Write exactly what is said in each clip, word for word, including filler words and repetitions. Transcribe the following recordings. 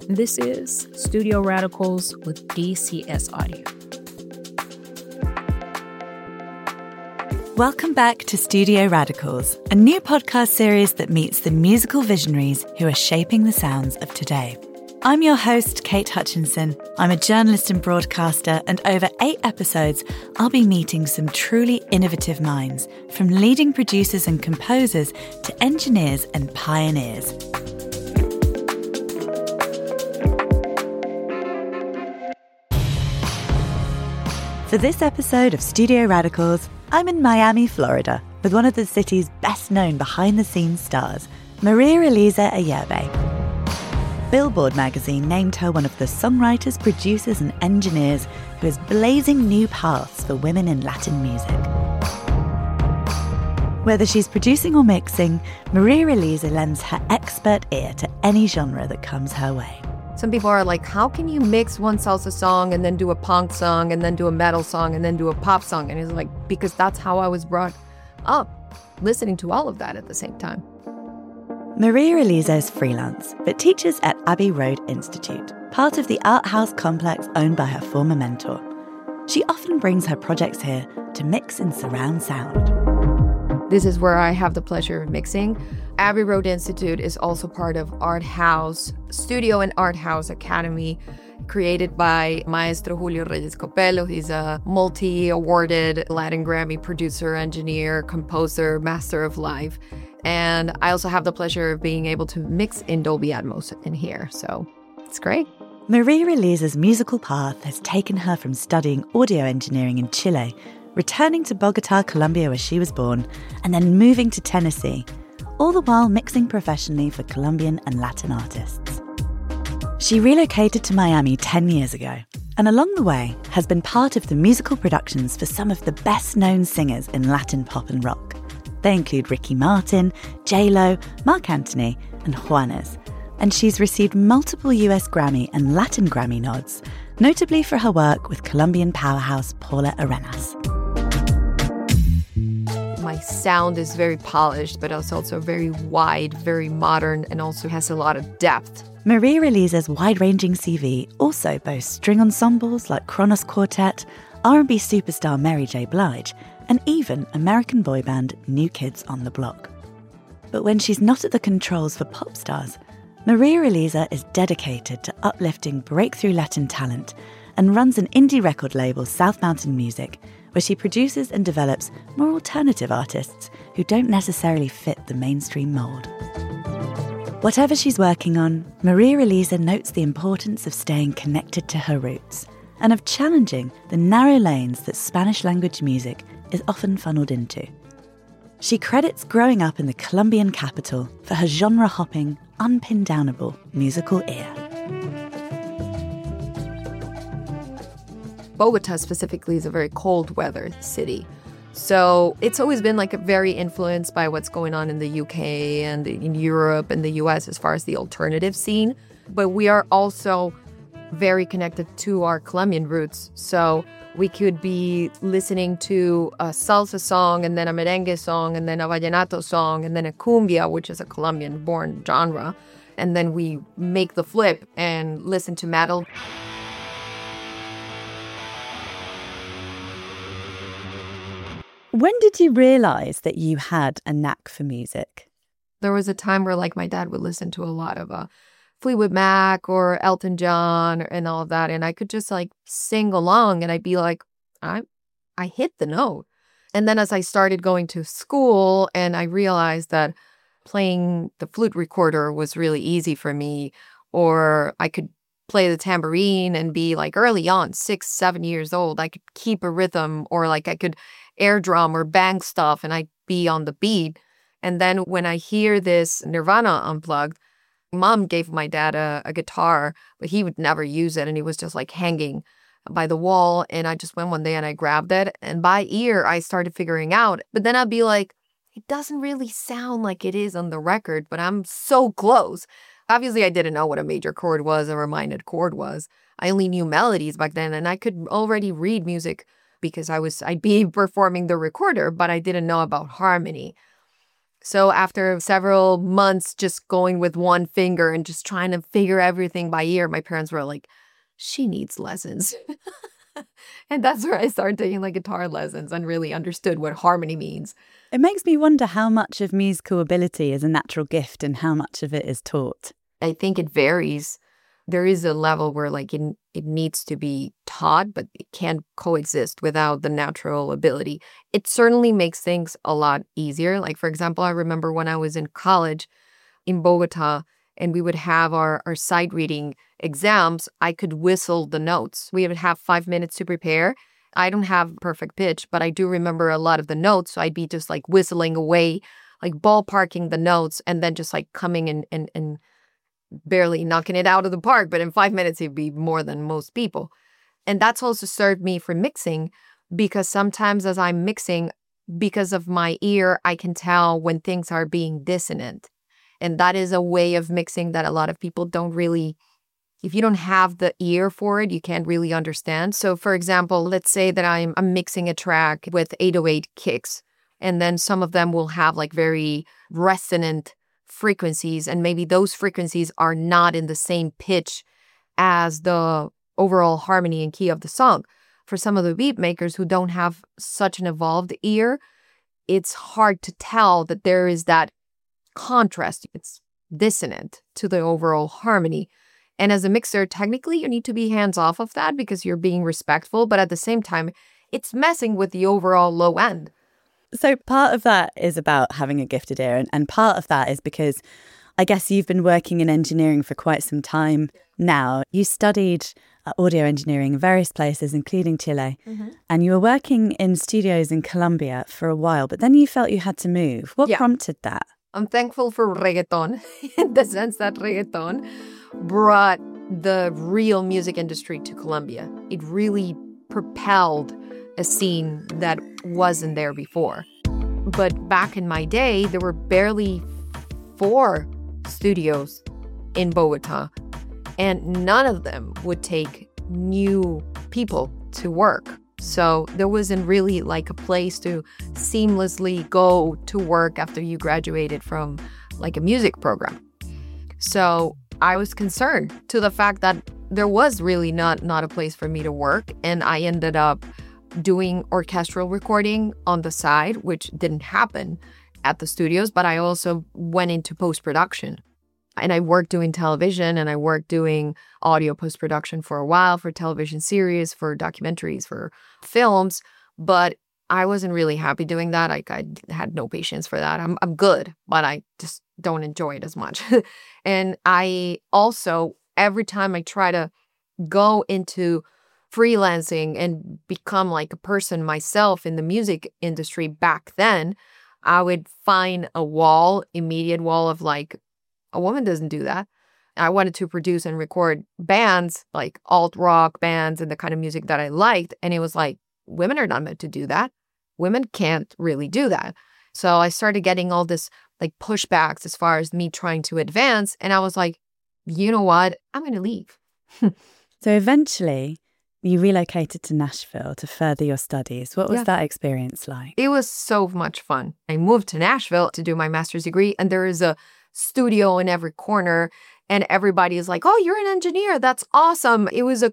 This is Studio Radicals with D C S Audio. Welcome back to Studio Radicals, a new podcast series that meets the musical visionaries who are shaping the sounds of today. I'm your host, Kate Hutchinson. I'm a journalist and broadcaster, and over eight episodes, I'll be meeting some truly innovative minds, from leading producers and composers to engineers and pioneers. For this episode of Studio Radicals, I'm in Miami, Florida, with one of the city's best-known behind-the-scenes stars, Maria Elisa Ayerbe. Billboard magazine named her one of the songwriters, producers and engineers who is blazing new paths for women in Latin music. Whether she's producing or mixing, Maria Elisa lends her expert ear to any genre that comes her way. Some people are like, how can you mix one salsa song and then do a punk song and then do a metal song and then do a pop song? And it's like, because that's how I was brought up, listening to all of that at the same time. Maria Elisa is freelance, but teaches at Abbey Road Institute, part of the art house complex owned by her former mentor. She often brings her projects here to mix in surround sound. This is where I have the pleasure of mixing. Abbey Road Institute is also part of Art House Studio and Art House Academy, created by Maestro Julio Reyes Copello. He's a multi-awarded Latin Grammy producer, engineer, composer, master of life. And I also have the pleasure of being able to mix in Dolby Atmos in here. So it's great. Maria Elisa's musical path has taken her from studying audio engineering in Chile, returning to Bogota, Colombia, where she was born, and then moving to Tennessee, all the while mixing professionally for Colombian and Latin artists. She relocated to Miami ten years ago, and along the way has been part of the musical productions for some of the best-known singers in Latin pop and rock. They include Ricky Martin, J-Lo, Marc Anthony, and Juanes, and she's received multiple U S Grammy and Latin Grammy nods, notably for her work with Colombian powerhouse Paula Arenas. My sound is very polished, but it's also very wide, very modern, and also has a lot of depth. Maria Elisa's wide-ranging C V also boasts string ensembles like Kronos Quartet, R and B superstar Mary J. Blige, and even American boy band New Kids on the Block. But when she's not at the controls for pop stars, Maria Elisa is dedicated to uplifting breakthrough Latin talent and runs an indie record label, South Mountain Music, where she produces and develops more alternative artists who don't necessarily fit the mainstream mold. Whatever she's working on, Maria Elisa notes the importance of staying connected to her roots and of challenging the narrow lanes that Spanish-language music is often funneled into. She credits growing up in the Colombian capital for her genre-hopping, unpin-downable musical ear. Bogota specifically is a very cold weather city. So it's always been like a very influenced by what's going on in the U K and in Europe and the U S as far as the alternative scene. But we are also very connected to our Colombian roots. So we could be listening to a salsa song and then a merengue song and then a vallenato song and then a cumbia, which is a Colombian-born genre. And then we make the flip and listen to metal. When did you realise that you had a knack for music? There was a time where like my dad would listen to a lot of uh, Fleetwood Mac or Elton John and all of that. And I could just like sing along and I'd be like, I, I hit the note. And then as I started going to school and I realized that playing the flute recorder was really easy for me, or I could play the tambourine and be like early on, six, seven years old, I could keep a rhythm, or like I could air drum or bang stuff and I'd be on the beat. And then when I hear this Nirvana Unplugged, Mom gave my dad a, a guitar, but he would never use it. And he was just like hanging by the wall. And I just went one day and I grabbed it. And by ear, I started figuring out. But then I'd be like, it doesn't really sound like it is on the record, but I'm so close. Obviously, I didn't know what a major chord was or a minor chord was. I only knew melodies back then. And I could already read music because I was, I'd be performing the recorder, but I didn't know about harmony. So after several months just going with one finger and just trying to figure everything by ear, my parents were like, she needs lessons. And that's where I started taking like guitar lessons and really understood what harmony means. It makes me wonder how much of musical ability is a natural gift and how much of it is taught. I think it varies. There is a level where like it, it needs to be taught, but it can't coexist without the natural ability. It certainly makes things a lot easier. Like, for example, I remember when I was in college in Bogota and we would have our, our sight reading exams, I could whistle the notes. We would have five minutes to prepare. I don't have perfect pitch, but I do remember a lot of the notes. So I'd be just like whistling away, like ballparking the notes and then just like coming and and and barely knocking it out of the park, but in five minutes, it'd be more than most people. And that's also served me for mixing because sometimes as I'm mixing, because of my ear, I can tell when things are being dissonant. And that is a way of mixing that a lot of people don't really, if you don't have the ear for it, you can't really understand. So for example, let's say that I'm, I'm mixing a track with eight oh eight kicks, and then some of them will have like very resonant frequencies, and maybe those frequencies are not in the same pitch as the overall harmony and key of the song. For some of the beat makers who don't have such an evolved ear, it's hard to tell that there is that contrast. It's dissonant to the overall harmony. And as a mixer, technically you need to be hands off of that because you're being respectful, but at the same time, it's messing with the overall low end. So part of that is about having a gifted ear, and, and part of that is because I guess you've been working in engineering for quite some time now. You studied uh, audio engineering in various places, including Chile, mm-hmm. and you were working in studios in Colombia for a while, but then you felt you had to move. What yeah. prompted that? I'm thankful for reggaeton in the sense that reggaeton brought the real music industry to Colombia. It really propelled a scene that wasn't there before. But back in my day, there were barely four studios in Bogota, and none of them would take new people to work. So there wasn't really like a place to seamlessly go to work after you graduated from like a music program. So I was concerned to the fact that there was really not, not a place for me to work, and I ended up doing orchestral recording on the side, which didn't happen at the studios, but I also went into post-production. And I worked doing television, and I worked doing audio post-production for a while for television series, for documentaries, for films, but I wasn't really happy doing that. I, I had no patience for that. I'm I'm good, but I just don't enjoy it as much. And I also, every time I try to go into freelancing and become like a person myself in the music industry back then, I would find a wall, immediate wall of like, a woman doesn't do that. I wanted to produce and record bands, like alt rock bands and the kind of music that I liked. And it was like, women are not meant to do that. Women can't really do that. So I started getting all this like pushbacks as far as me trying to advance. And I was like, you know what? I'm going to leave. So eventually you relocated to Nashville to further your studies. What was yeah. that experience like? It was so much fun. I moved to Nashville to do my master's degree, and there is a studio in every corner, and everybody is like, oh, you're an engineer. That's awesome. It was a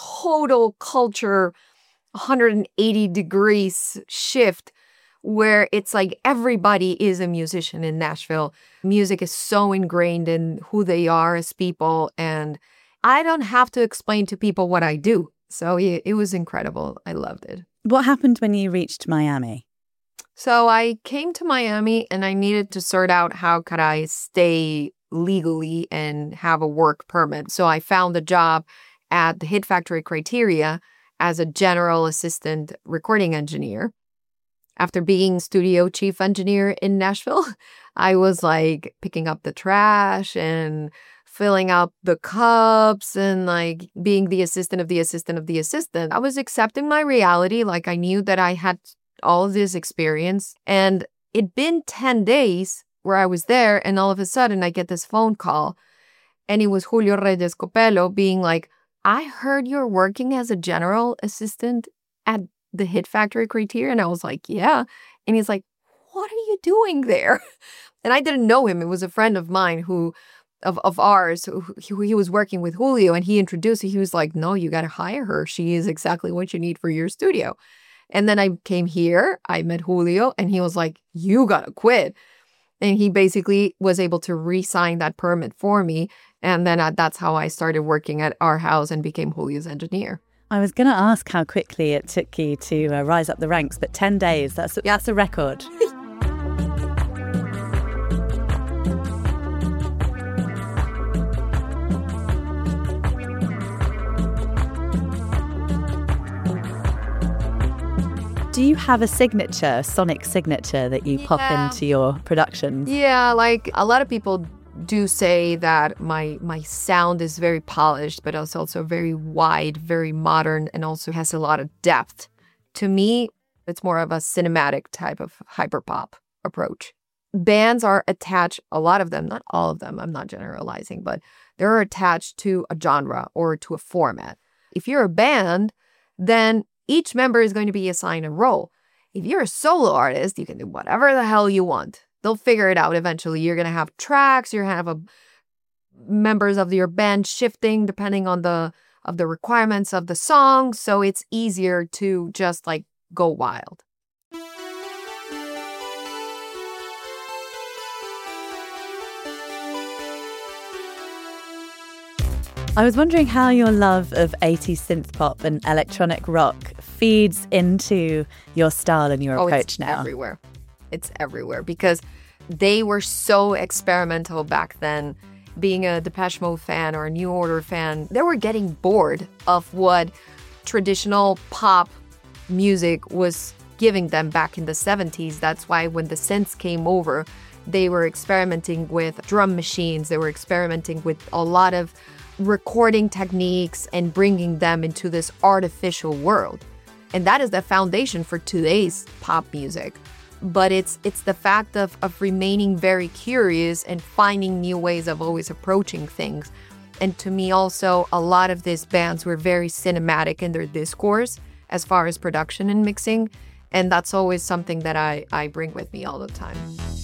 total culture one hundred eighty degrees shift where it's like everybody is a musician in Nashville. Music is so ingrained in who they are as people, and I don't have to explain to people what I do. So yeah, it was incredible. I loved it. What happened when you reached Miami? So I came to Miami and I needed to sort out how could I stay legally and have a work permit. So I found a job at the Hit Factory Criteria as a general assistant recording engineer. After being studio chief engineer in Nashville, I was like picking up the trash and filling up the cups and like being the assistant of the assistant of the assistant. I was accepting my reality. Like I knew that I had all of this experience, and it'd been ten days where I was there, and all of a sudden I get this phone call, and it was Julio Reyes Copello being like, I heard you're working as a general assistant at the Hit Factory Criteria. And I was like, yeah. And he's like, what are you doing there? And I didn't know him. It was a friend of mine who, of, of ours, who, who he was working with Julio, and he introduced, he was like, no, you got to hire her. She is exactly what you need for your studio. And then I came here, I met Julio, and he was like, you got to quit. And he basically was able to re-sign that permit for me. And then uh, that's how I started working at our house and became Julio's engineer. I was going to ask how quickly it took you to uh, rise up the ranks, but ten days, that's, Yeah. that's a record. Do you have a signature, sonic signature that you pop Yeah. into your productions? Yeah, like a lot of people do say that my my sound is very polished, but it's also very wide, very modern, and also has a lot of depth. To me, it's more of a cinematic type of hyperpop approach. Bands are attached, a lot of them, not all of them, I'm not generalizing, but they're attached to a genre or to a format. If you're a band, then each member is going to be assigned a role. If you're a solo artist, you can do whatever the hell you want. They'll figure it out eventually. You're going to have tracks, you're going to have a, members of your band shifting depending on the of the requirements of the song, so it's easier to just like go wild. I was wondering how your love of eighties synth pop and electronic rock feeds into your style and your Oh, approach it's now. everywhere. It's everywhere because they were so experimental back then. Being a Depeche Mode fan or a New Order fan, they were getting bored of what traditional pop music was giving them back in the seventies. That's why when the synths came over, they were experimenting with drum machines. They were experimenting with a lot of recording techniques and bringing them into this artificial world. And that is the foundation for today's pop music. But it's it's the fact of, of remaining very curious and finding new ways of always approaching things. And to me also, a lot of these bands were very cinematic in their discourse as far as production and mixing. And that's always something that I, I bring with me all the time.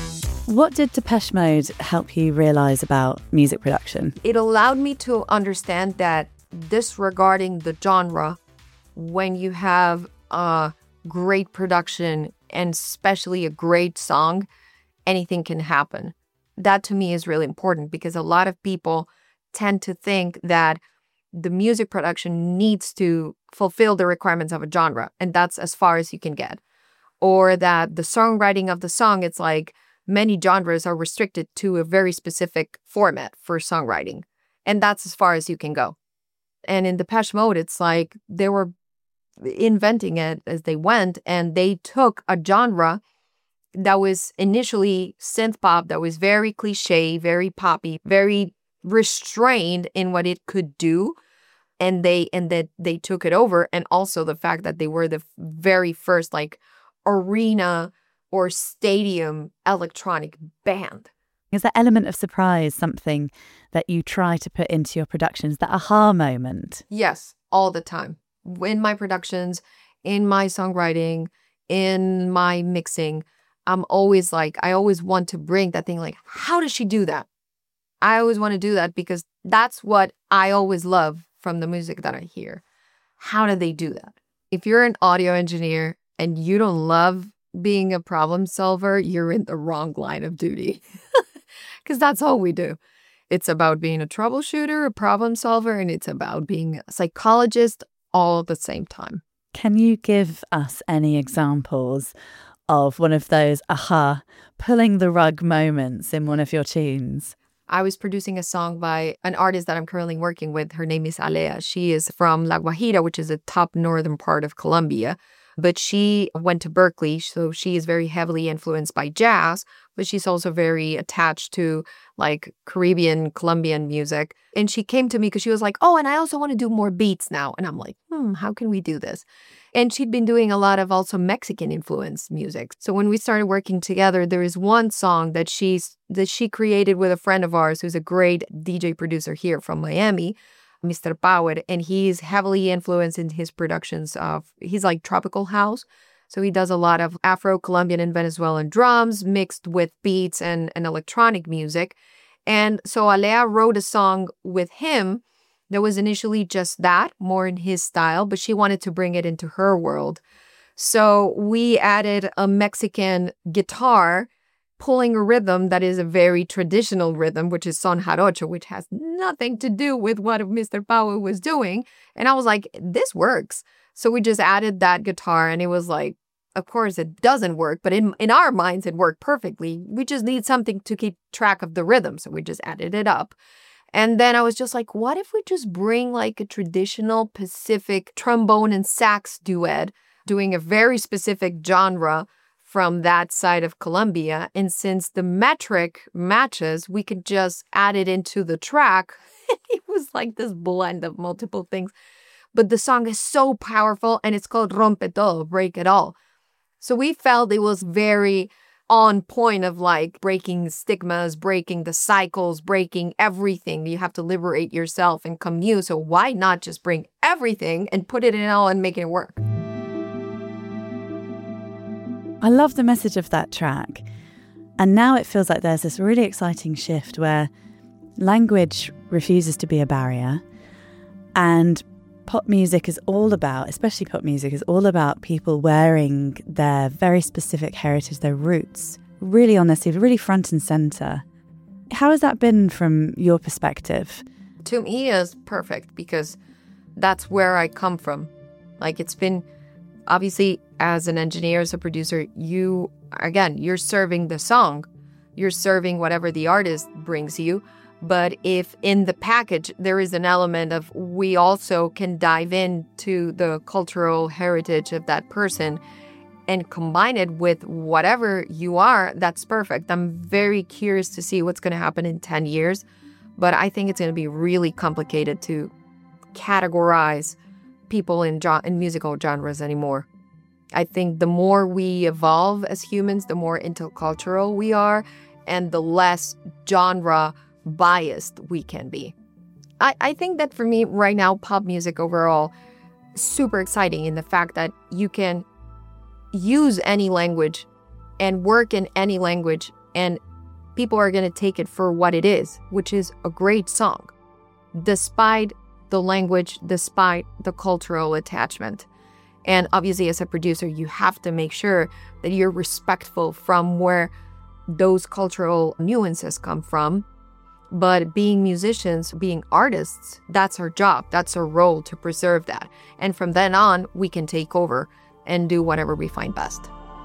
What did Depeche Mode help you realise about music production? It allowed me to understand that disregarding the genre, when you have a great production and especially a great song, anything can happen. That to me is really important because a lot of people tend to think that the music production needs to fulfill the requirements of a genre, and that's as far as you can get. Or that the songwriting of the song, it's like many genres are restricted to a very specific format for songwriting, and that's as far as you can go. And in Depeche Mode, it's like they were inventing it as they went, and they took a genre that was initially synth pop, that was very cliche, very poppy, very restrained in what it could do, and they and that they took it over. And also the fact that they were the very first like arena or stadium electronic band. Is that element of surprise something that you try to put into your productions, that aha moment? Yes, all the time. In my productions, in my songwriting, in my mixing, I'm always like, I always want to bring that thing like, how does she do that? I always want to do that because that's what I always love from the music that I hear. How do they do that? If you're an audio engineer and you don't love being a problem solver, you're in the wrong line of duty. Because that's all we do. It's about being a troubleshooter, a problem solver, and it's about being a psychologist all at the same time. Can you give us any examples of one of those aha, pulling the rug moments in one of your tunes? I was producing a song by an artist that I'm currently working with. Her name is Alea. She is from La Guajira, which is the top northern part of Colombia. But she went to Berkeley, so she is very heavily influenced by jazz, but she's also very attached to like Caribbean, Colombian music. And she came to me because she was like, oh, and I also want to do more beats now. And I'm like, hmm, how can we do this? And she'd been doing a lot of also Mexican influenced music. So when we started working together, there is one song that she's that she created with a friend of ours who's a great D J producer here from Miami, Mister Power, and he's heavily influenced in his productions of, he's like tropical house. So he does a lot of Afro-Colombian and Venezuelan drums mixed with beats and, and electronic music. And so Alea wrote a song with him that was initially just that, more in his style, but she wanted to bring it into her world. So we added a Mexican guitar pulling a rhythm that is a very traditional rhythm, which is son jarocho, which has nothing to do with what Mister Pau was doing. And I was like, this works. So we just added that guitar, and it was like, of course it doesn't work, but in, in our minds it worked perfectly. We just need something to keep track of the rhythm. So we just added it up. And then I was just like, what if we just bring like a traditional Pacific trombone and sax duet, doing a very specific genre from that side of Colombia. And since the metric matches, we could just add it into the track. It was like this blend of multiple things. But the song is so powerful, and it's called Rompe Todo, Break It All. So we felt it was very on point of like breaking stigmas, breaking the cycles, breaking everything. You have to liberate yourself and commune. So why not just bring everything and put it in all and make it work? I love the message of that track. And now it feels like there's this really exciting shift where language refuses to be a barrier, and pop music is all about, especially pop music, is all about people wearing their very specific heritage, their roots, really on their sleeve, really front and centre. How has that been from your perspective? To me, it's perfect because that's where I come from. Like, it's been, obviously, as an engineer, as a producer, you, again, you're serving the song. You're serving whatever the artist brings you. But if in the package there is an element of we also can dive into the cultural heritage of that person and combine it with whatever you are, that's perfect. I'm very curious to see what's going to happen in ten years. But I think it's going to be really complicated to categorize people in, jo- in musical genres anymore. I think the more we evolve as humans, the more intercultural we are, and the less genre biased we can be. I, I think that for me right now, pop music overall is super exciting in the fact that you can use any language and work in any language, and people are going to take it for what it is, which is a great song, despite the language, despite the cultural attachment. And obviously, as a producer, you have to make sure that you're respectful from where those cultural nuances come from. But being musicians, being artists, that's our job. That's our role, to preserve that. And from then on, we can take over and do whatever we find best.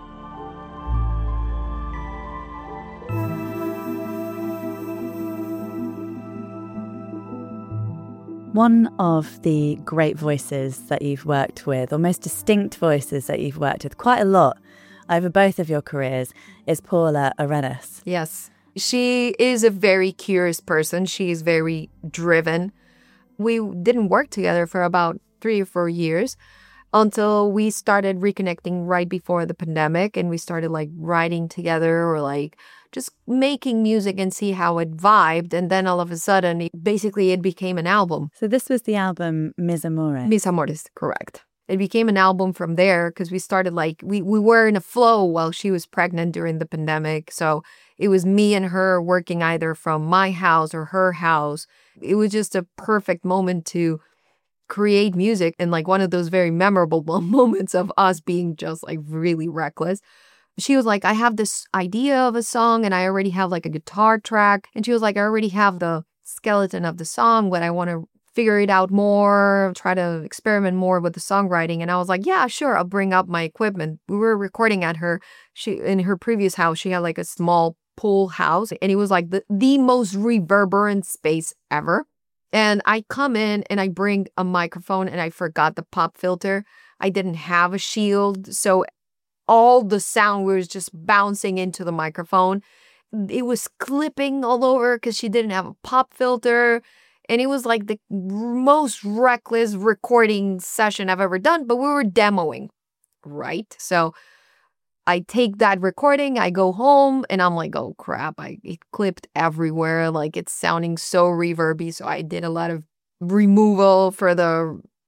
One of the great voices that you've worked with, or most distinct voices that you've worked with quite a lot over both of your careers, is Paula Arenas. Yes. She is a very curious person. She is very driven. We didn't work together for about three or four years until we started reconnecting right before the pandemic, and we started like writing together or like just making music and see how it vibed. And then all of a sudden, it, basically it became an album. So this was the album Mis Amores. Mis Amores, correct. It became an album from there because we started like, we, we were in a flow while she was pregnant during the pandemic. So it was me and her working either from my house or her house. It was just a perfect moment to create music, and like one of those very memorable moments of us being just like really reckless. She was like, I have this idea of a song and I already have like a guitar track. And she was like, I already have the skeleton of the song, but I want to figure it out more, try to experiment more with the songwriting. And I was like, yeah, sure, I'll bring up my equipment. We were recording at her, she in her previous house, she had like a small pool house, and it was like the, the most reverberant space ever. And I come in and I bring a microphone, and I forgot the pop filter. I didn't have a shield, so all the sound was just bouncing into the microphone. It was clipping all over because she didn't have a pop filter. And it was like the most reckless recording session I've ever done, but we were demoing, right? So I take that recording, I go home, and I'm like, oh crap, I it clipped everywhere. Like, it's sounding so reverby. So I did a lot of removal for the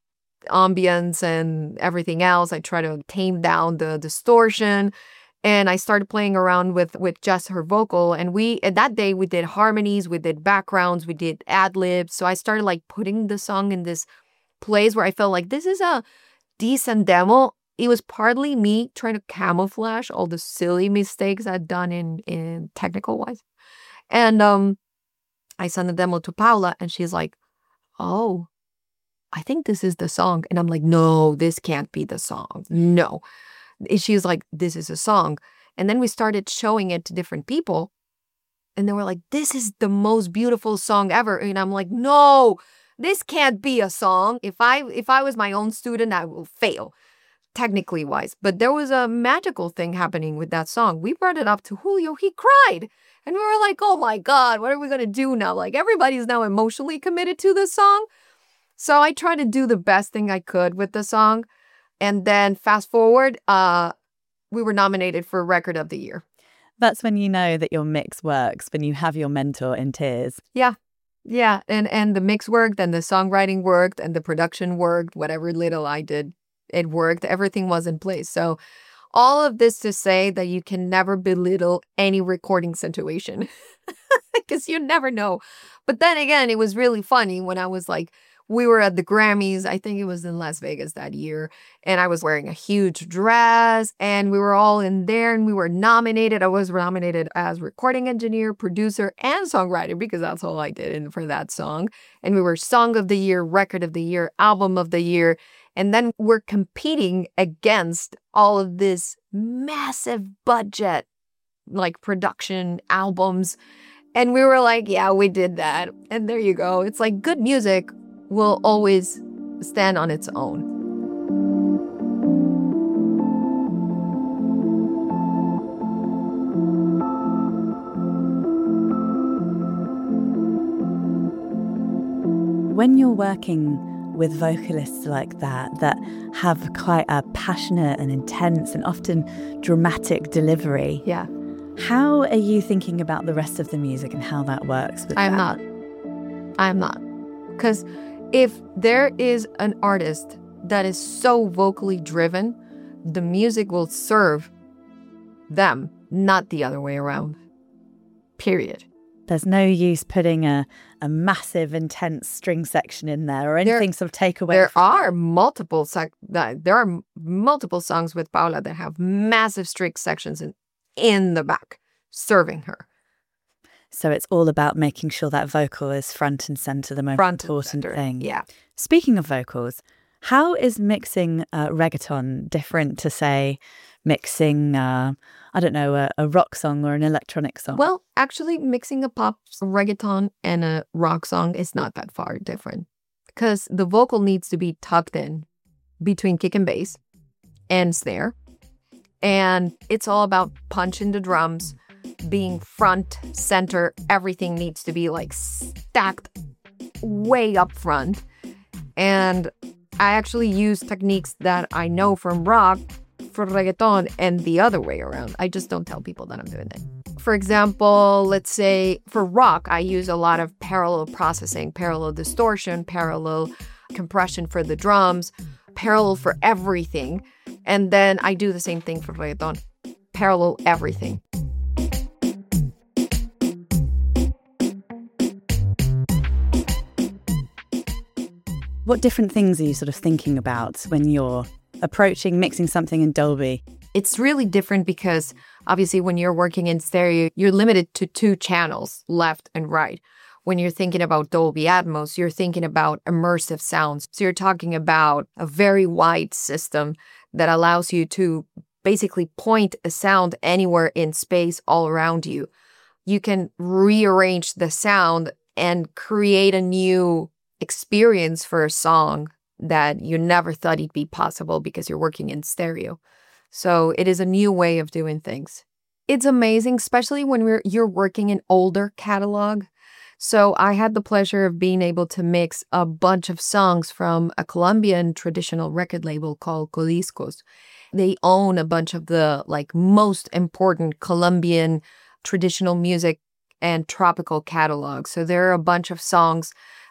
ambience and everything else. I try to tame down the distortion. And I started playing around with, with just her vocal. And we, and that day we did harmonies, we did backgrounds, we did ad libs. So I started like putting the song in this place where I felt like this is a decent demo. It was partly me trying to camouflage all the silly mistakes I'd done in, in technical wise. And um, I sent the demo to Paula and she's like, oh, I think this is the song. And I'm like, no, this can't be the song. No. She was like, this is a song. And then we started showing it to different people. And they were like, this is the most beautiful song ever. And I'm like, no, this can't be a song. If I if I was my own student, I will fail, technically wise. But there was a magical thing happening with that song. We brought it up to Julio. He cried. And we were like, oh my God, what are we going to do now? Like everybody's now emotionally committed to this song. So I tried to do the best thing I could with the song. And then fast forward, uh, we were nominated for Record of the Year. That's when you know that your mix works, when you have your mentor in tears. Yeah. Yeah. And, and the mix worked and the songwriting worked and the production worked. Whatever little I did, it worked. Everything was in place. So all of this to say that you can never belittle any recording situation because you never know. But then again, it was really funny when I was like, we were at the Grammys, I think it was in Las Vegas that year, and I was wearing a huge dress, and we were all in there, and we were nominated. I was nominated as recording engineer, producer, and songwriter, because that's all I did in, for that song. And we were Song of the Year, Record of the Year, Album of the Year, and then we're competing against all of this massive budget, like production albums, and we were like, yeah, we did that. And there you go. It's like good music will always stand on its own. When you're working with vocalists like that, that have quite a passionate and intense and often dramatic delivery, yeah, how are you thinking about the rest of the music and how that works with I'm that? not. I'm not. Because if there is an artist that is so vocally driven, the music will serve them, not the other way around. Period. There's no use putting a, a massive, intense string section in there or anything There- sort of take away. There from- are multiple sec- that there are multiple songs with Paula that have massive string sections in, in the back serving her. So it's all about making sure that vocal is front and centre, the most Front and important center. thing. Yeah. Speaking of vocals, how is mixing uh, reggaeton different to, say, mixing, uh, I don't know, a, a rock song or an electronic song? Well, actually, mixing a pop reggaeton and a rock song is not that far different because the vocal needs to be tucked in between kick and bass and snare. And it's all about punching the drums, being front, center. Everything needs to be like stacked way up front. And I actually use techniques that I know from rock for reggaeton and the other way around. I just don't tell people that I'm doing it. For example, let's say for rock, I use a lot of parallel processing, parallel distortion, parallel compression for the drums, parallel for everything. And then I do the same thing for reggaeton, parallel everything. What different things are you sort of thinking about when you're approaching mixing something in Dolby? It's really different because obviously when you're working in stereo, you're limited to two channels, left and right. When you're thinking about Dolby Atmos, you're thinking about immersive sounds. So you're talking about a very wide system that allows you to basically point a sound anywhere in space all around you. You can rearrange the sound and create a new experience for a song that you never thought it'd be possible because you're working in stereo. So it is a new way of doing things. It's amazing, especially when we're you're working in older catalog. So I had the pleasure of being able to mix a bunch of songs from a Colombian traditional record label called Codiscos. They own a bunch of the like most important Colombian traditional music and tropical catalogs. So there are a bunch of songs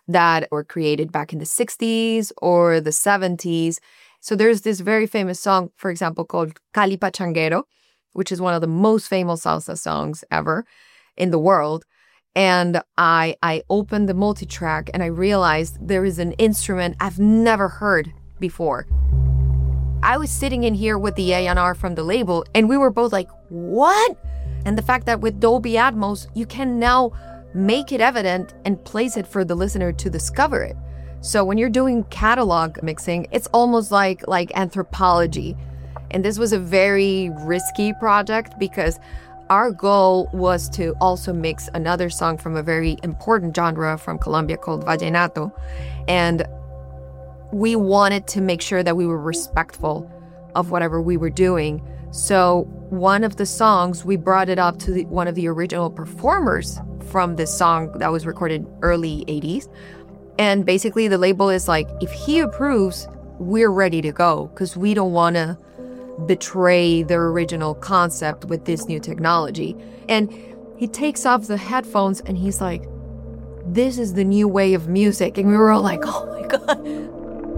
that were created back in the sixties or the seventies. So there's this very famous song, for example, called Cali Pachanguero, which is one of the most famous salsa songs ever in the world. And I I opened the multi-track and I realized there is an instrument I've never heard before. I was sitting in here with the A and R from the label, and we were both like, what? And the fact that with Dolby Atmos, you can now make it evident and place it for the listener to discover it. So when you're doing catalog mixing, it's almost like like anthropology. And this was a very risky project because our goal was to also mix another song from a very important genre from Colombia called Vallenato. And we wanted to make sure that we were respectful of whatever we were doing. So one of the songs, we brought it up to the, one of the original performers from this song that was recorded early eighties. And basically the label is like, if he approves, we're ready to go because we don't want to betray the original concept with this new technology. And he takes off the headphones and he's like, this is the new way of music. And we were all like, oh my God.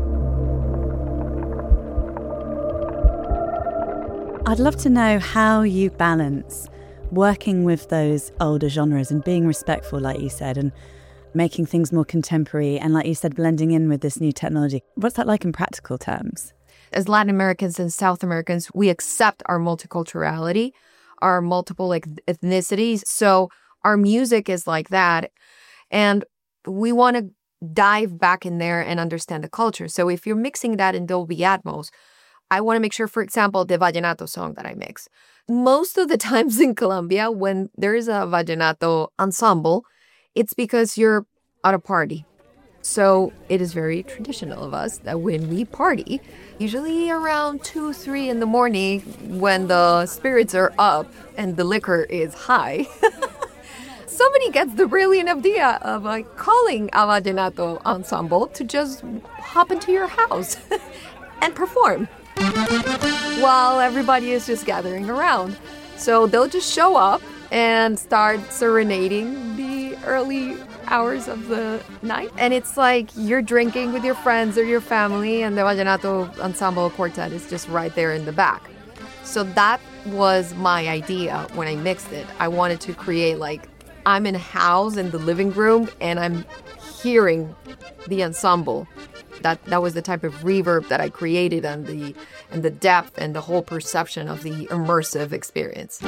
I'd love to know how you balance working with those older genres and being respectful, like you said, and making things more contemporary and, like you said, blending in with this new technology. What's that like in practical terms? As Latin Americans and South Americans, we accept our multiculturality, our multiple like ethnicities. So our music is like that. And we want to dive back in there and understand the culture. So if you're mixing that in Dolby Atmos, I want to make sure, for example, the Vallenato song that I mix. Most of the times in Colombia, when there is a Vallenato ensemble, it's because you're at a party. So it is very traditional of us that when we party, usually around two, three in the morning, when the spirits are up and the liquor is high, somebody gets the brilliant idea of like calling a Vallenato ensemble to just hop into your house and perform while everybody is just gathering around. So they'll just show up and start serenading the early hours of the night. And it's like you're drinking with your friends or your family, and the Vallenato Ensemble Quartet is just right there in the back. So that was my idea when I mixed it. I wanted to create like I'm in a house in the living room and I'm hearing the ensemble. That that was the type of reverb that I created, and the and the depth and the whole perception of the immersive experience.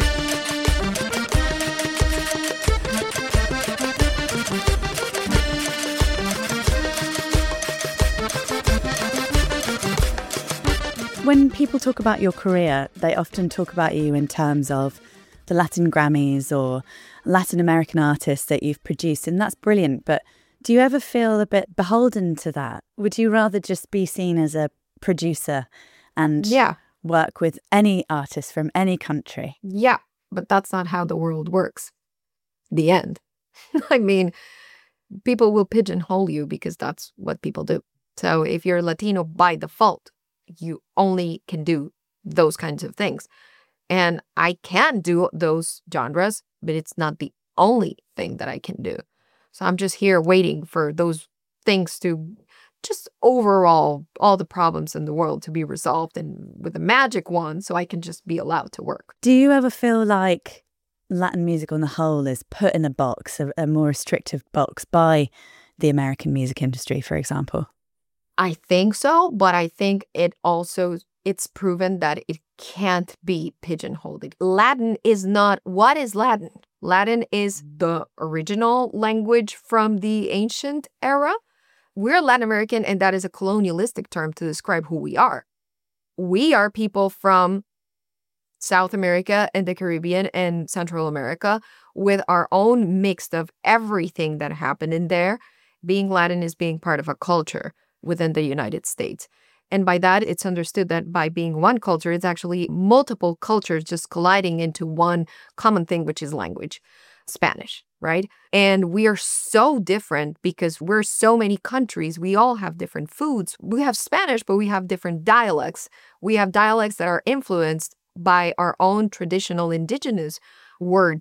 When people talk about your career, they often talk about you in terms of the Latin Grammys or Latin American artists that you've produced, and that's brilliant, but do you ever feel a bit beholden to that? Would you rather just be seen as a producer and yeah. work with any artist from any country? Yeah, but that's not how the world works. The end. I mean, people will pigeonhole you because that's what people do. So if you're Latino by default, you only can do those kinds of things. And I can do those genres, but it's not the only thing that I can do. So I'm just here waiting for those things to just overall, all the problems in the world to be resolved and with a magic wand so I can just be allowed to work. Do you ever feel like Latin music on the whole is put in a box, a, a more restrictive box by the American music industry, for example? I think so, but I think it also, it's proven that it can't be pigeonholed. Latin is not, what is Latin? Latin is the original language from the ancient era. We're Latin American, and that is a colonialistic term to describe who we are. We are people from South America and the Caribbean and Central America with our own mix of everything that happened in there. Being Latin is being part of a culture within the United States. And by that, it's understood that by being one culture, it's actually multiple cultures just colliding into one common thing, which is language, Spanish, right? And we are so different because we're so many countries. We all have different foods. We have Spanish, but we have different dialects. We have dialects that are influenced by our own traditional indigenous words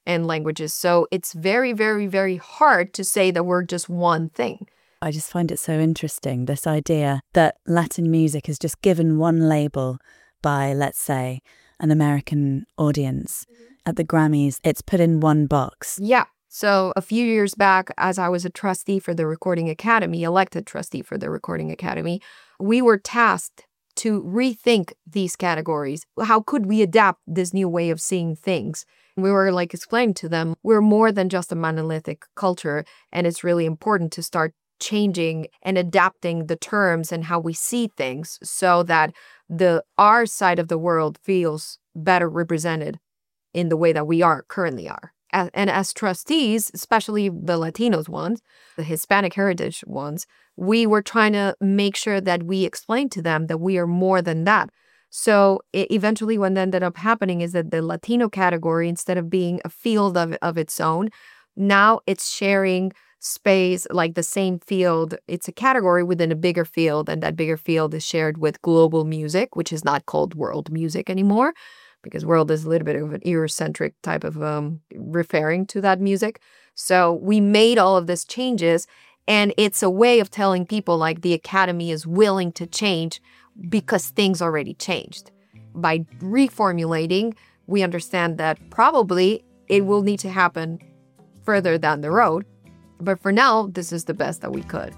and languages. So it's very, very, very hard to say that we're just one thing. I just find it so interesting, this idea that Latin music is just given one label by, let's say, an American audience. At the Grammys, it's put in one box. Yeah. So a few years back, as I was a trustee for the Recording Academy, elected trustee for the Recording Academy, we were tasked to rethink these categories. How could we adapt this new way of seeing things? We were like explaining to them, we're more than just a monolithic culture, and it's really important to start changing and adapting the terms and how we see things so that the our side of the world feels better represented in the way that we are currently are. And as trustees, especially the Latinos ones, the Hispanic heritage ones, we were trying to make sure that we explain to them that we are more than that. So it, eventually what ended up happening is that the Latino category, instead of being a field of, of its own, now it's sharing space, like the same field. It's a category within a bigger field, and that bigger field is shared with global music, which is not called world music anymore, because world is a little bit of an Eurocentric type of um, referring to that music. So we made all of these changes, and it's a way of telling people like the Academy is willing to change because things already changed. By reformulating, we understand that probably it will need to happen further down the road. But for now, this is the best that we could.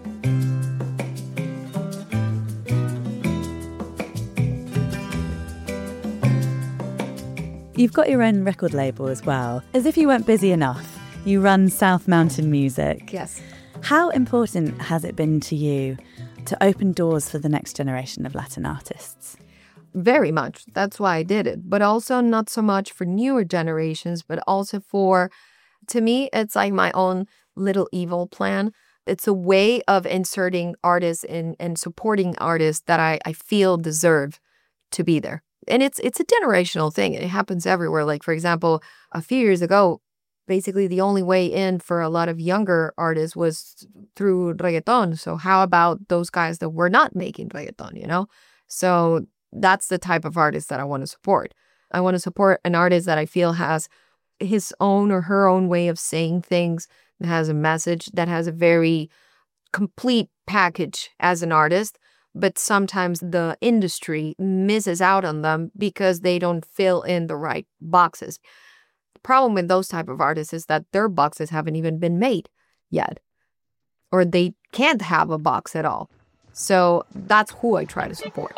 You've got your own record label as well. As if you weren't busy enough, you run South Mountain Music. Yes. How important has it been to you to open doors for the next generation of Latin artists? Very much. That's why I did it. But also not so much for newer generations, but also for, to me, it's like my own little evil plan. It's a way of inserting artists in, and supporting artists that I, I feel deserve to be there. And it's it's a generational thing. It happens everywhere. Like, for example, a few years ago, basically the only way in for a lot of younger artists was through reggaeton. So how about those guys that were not making reggaeton, you know? So that's the type of artist that I want to support. I want to support an artist that I feel has his own or her own way of saying things, that has a message, that has a very complete package as an artist. But sometimes the industry misses out on them because they don't fill in the right boxes. The problem with those type of artists is that their boxes haven't even been made yet, or they can't have a box at all. So that's who I try to support.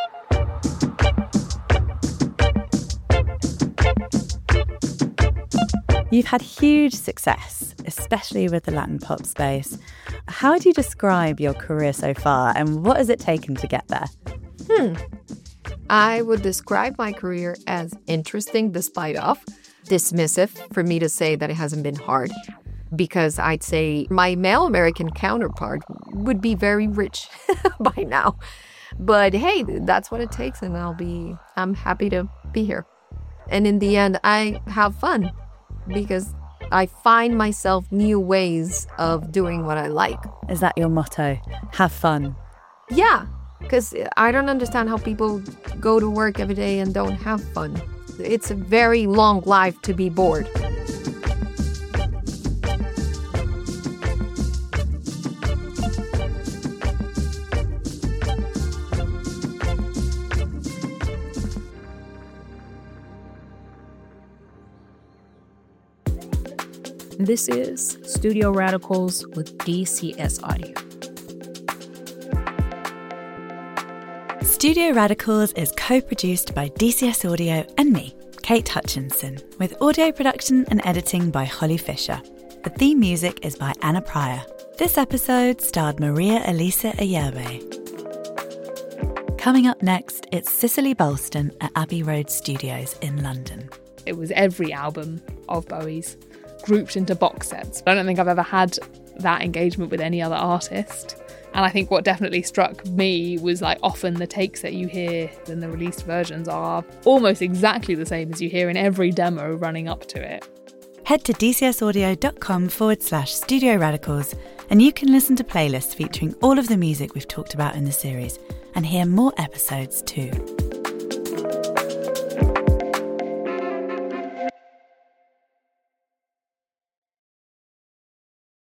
You've had huge success, especially with the Latin pop space. How would you describe your career so far, and what has it taken to get there? Hmm. I would describe my career as interesting despite of, dismissive for me to say that it hasn't been hard, because I'd say my male American counterpart would be very rich by now. But hey, that's what it takes, and I'll be, I'm happy to be here. And in the end, I have fun, because I find myself new ways of doing what I like. Is that your motto? Have fun? Yeah, because I don't understand how people go to work every day and don't have fun. It's a very long life to be bored. This is Studio Radicals with D C S Audio. Studio Radicals is co-produced by D C S Audio and me, Kate Hutchinson, with audio production and editing by Holly Fisher. The theme music is by Anna Pryor. This episode starred Maria Elisa Ayerbe. Coming up next, it's Cicely Balston at Abbey Road Studios in London. It was every album of Bowie's grouped into box sets. But I don't think I've ever had that engagement with any other artist. And I think what definitely struck me was like often the takes that you hear in the released versions are almost exactly the same as you hear in every demo running up to it. Head to dcsaudio.com forward slash Studio Radicals and you can listen to playlists featuring all of the music we've talked about in the series and hear more episodes too.